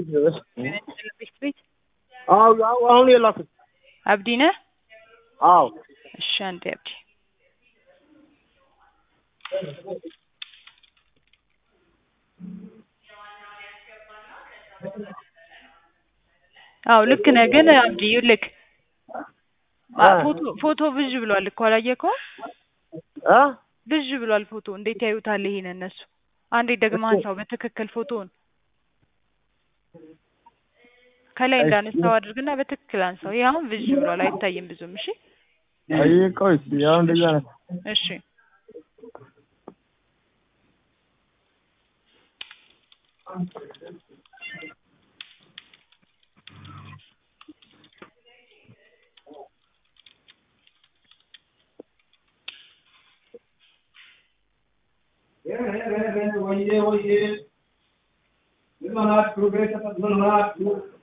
ቤት አሁን የላኩት አብዲ ነህ? አዎ እሺ አንዴ አብዲ አዎ ልክ ነህ ግን አብዲ ይልክ ፎቶ ብዥ ብሏል እኮ አላየከውም? ብዥ ብሏል ፎቶ እንዴት ያዩታል ይሄን እነሱ አንዴ ደግመህ አንሳው በትክክል ፎቶውን ከላይ እንዳነሳው አድርግና በትክክል አንሳው ይሄ አሁን ብዥ ብሏል አይታይም ብዙም እሺ ቆይ ያው እንደዛ ነው እሺ oye, no, progresa, no,